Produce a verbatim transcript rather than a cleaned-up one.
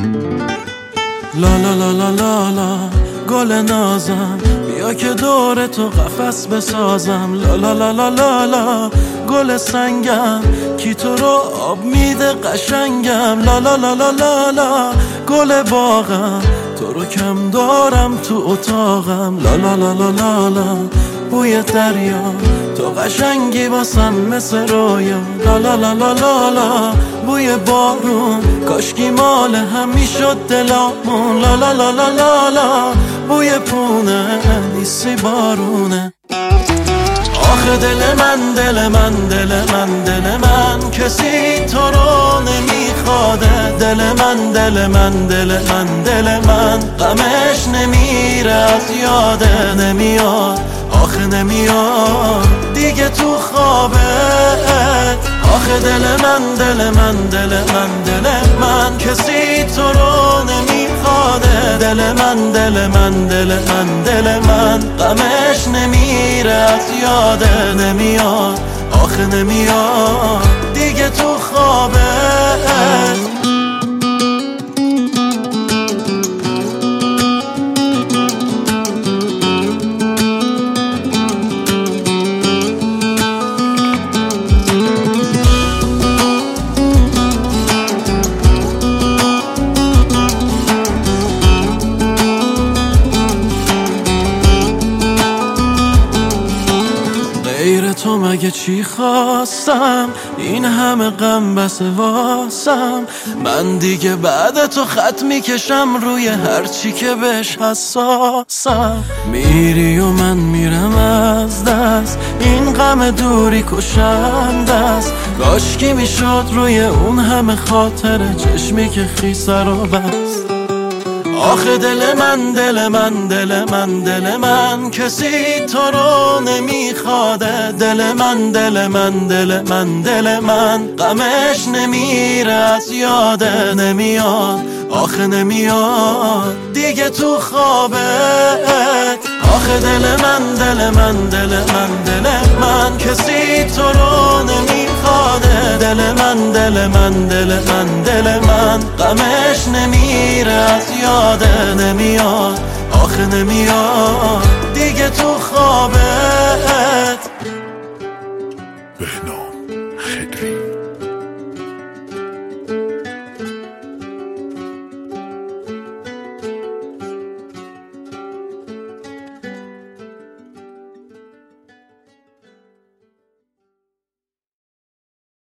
لا لا لا لا لا لا گل نازم، بیا که دور تو قفس بسازم. لا لا لا لا لا لا گل سنگم، کی تو رو آب میده قشنگم. لا لا لا لا لا لا گل باغم، تو رو کم دارم تو اتاقم. لا لا لا لا لا لا بوی دریا، تو قشنگی واسم مثل رویا. لا لا لا لا لا لا بوی بارون، کاشکی مال هم میشد دلامون. لا لا لا لا لا لا بوی پونه، نیستی بارونه. آخه دل من دل من دل من دل من کسی تو رو نمیخواده. دل من دل من دل من دل من غمش نمیره از یاده. نمیاد آخه نمیاد دیگه تو خوابه. آخه دل من دل من دل من دل من کسی تو رو نمیخواده. دل من دل من دل من دل من غمش نمیره از یاده. نمیاد آخه نمیاد دیگه تو خوابه. غیر تو مگه چی خواستم، این همه غم بس واسم. من دیگه بعد تو خط میکشم روی هر چی که بهش حساسم. میری و من میرم از دست، این غم دوری کشنده است. کاشکی میشد روی اون همه خاطره چشمی که خیسه رو بست. آخه دل من دل من دل من دل من کسی تو رو نمیخواده. دل من دل من دل من دل من غمش نمیره از یاده. نمیاد آخه نمیاد دیگه تو خوابه. آخه دل من دل من دل من دل من کسی تو رو نمیخواده. دل من دل من دل من دل من غمش نمیره از یاده. نمیاد آخه نمیاد دیگه تو خوابت. بهنام خدری